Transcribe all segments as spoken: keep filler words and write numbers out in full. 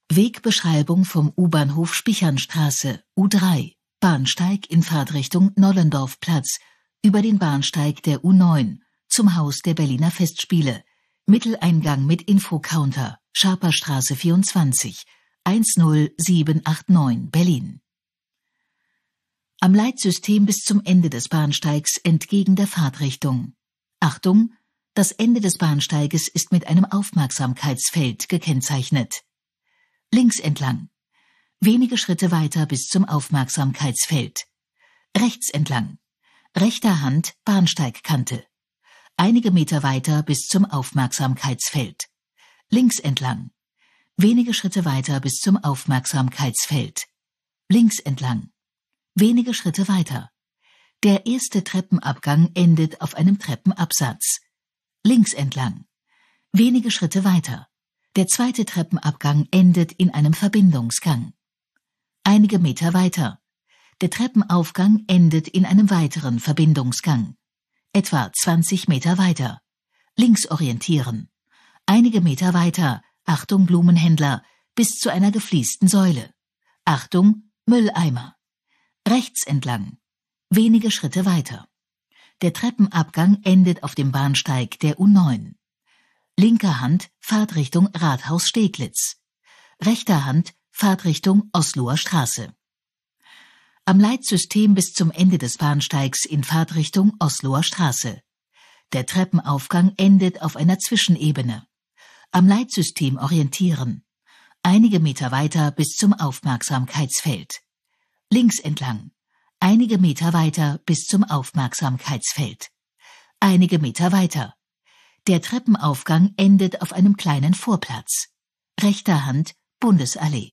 Wegbeschreibung vom U-Bahnhof Spichernstraße U drei, Bahnsteig in Fahrtrichtung Nollendorfplatz, über den Bahnsteig der U neun, zum Haus der Berliner Festspiele, Mitteleingang mit Infocounter, Schaperstraße vierundzwanzig, eins null sieben acht neun, Berlin. Am Leitsystem bis zum Ende des Bahnsteigs entgegen der Fahrtrichtung. Achtung! Das Ende des Bahnsteiges ist mit einem Aufmerksamkeitsfeld gekennzeichnet. Links entlang. Wenige Schritte weiter bis zum Aufmerksamkeitsfeld. Rechts entlang. Rechter Hand Bahnsteigkante. Einige Meter weiter bis zum Aufmerksamkeitsfeld. Links entlang. Wenige Schritte weiter bis zum Aufmerksamkeitsfeld. Links entlang. Wenige Schritte weiter. Der erste Treppenabgang endet auf einem Treppenabsatz. Links entlang. Wenige Schritte weiter. Der zweite Treppenabgang endet in einem Verbindungsgang. Einige Meter weiter. Der Treppenaufgang endet in einem weiteren Verbindungsgang. Etwa zwanzig Meter weiter. Links orientieren. Einige Meter weiter. Achtung Blumenhändler. Bis zu einer gefliesten Säule. Achtung Mülleimer. Rechts entlang. Wenige Schritte weiter. Der Treppenabgang endet auf dem Bahnsteig der U neun. Linker Hand Fahrtrichtung Rathaus-Steglitz. Rechter Hand Fahrtrichtung Osloer Straße. Am Leitsystem bis zum Ende des Bahnsteigs in Fahrtrichtung Osloer Straße. Der Treppenaufgang endet auf einer Zwischenebene. Am Leitsystem orientieren. Einige Meter weiter bis zum Aufmerksamkeitsfeld. Links entlang. Einige Meter weiter bis zum Aufmerksamkeitsfeld. Einige Meter weiter. Der Treppenaufgang endet auf einem kleinen Vorplatz. Rechter Hand Bundesallee.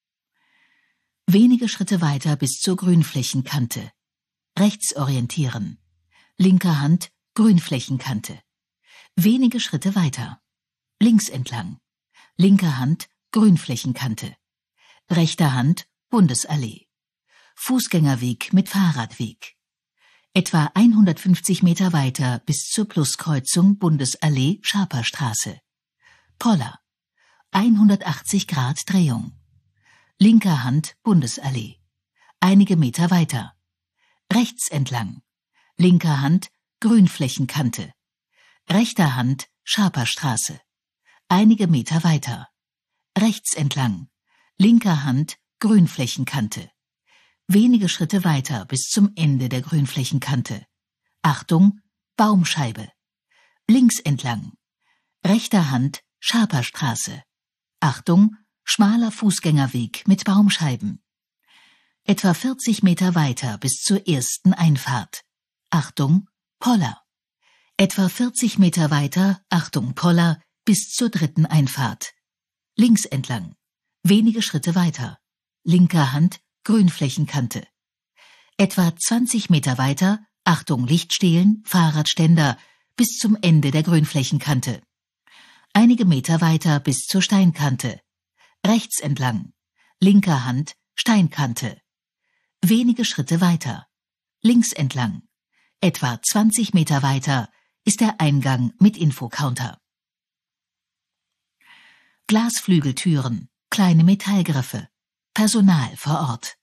Wenige Schritte weiter bis zur Grünflächenkante. Rechts orientieren. Linker Hand Grünflächenkante. Wenige Schritte weiter. Links entlang. Linker Hand Grünflächenkante. Rechter Hand Bundesallee. Fußgängerweg mit Fahrradweg. Etwa hundertfünfzig Meter weiter bis zur Pluskreuzung Bundesallee Schaperstraße. Poller. hundertachtzig Grad Drehung. Linker Hand Bundesallee. Einige Meter weiter. Rechts entlang. Linker Hand Grünflächenkante. Rechter Hand Schaperstraße. Einige Meter weiter. Rechts entlang. Linker Hand Grünflächenkante. Wenige Schritte weiter bis zum Ende der Grünflächenkante. Achtung, Baumscheibe. Links entlang. Rechter Hand Schaperstraße. Achtung, schmaler Fußgängerweg mit Baumscheiben. Etwa vierzig Meter weiter bis zur ersten Einfahrt. Achtung, Poller. Etwa vierzig Meter weiter, Achtung, Poller, bis zur dritten Einfahrt. Links entlang. Wenige Schritte weiter. Linker Hand Grünflächenkante. Etwa zwanzig Meter weiter, Achtung Lichtstehlen, Fahrradständer, bis zum Ende der Grünflächenkante. Einige Meter weiter bis zur Steinkante. Rechts entlang. Linker Hand Steinkante. Wenige Schritte weiter. Links entlang. Etwa zwanzig Meter weiter ist der Eingang mit Infocounter. Glasflügeltüren, kleine Metallgriffe. Personal vor Ort.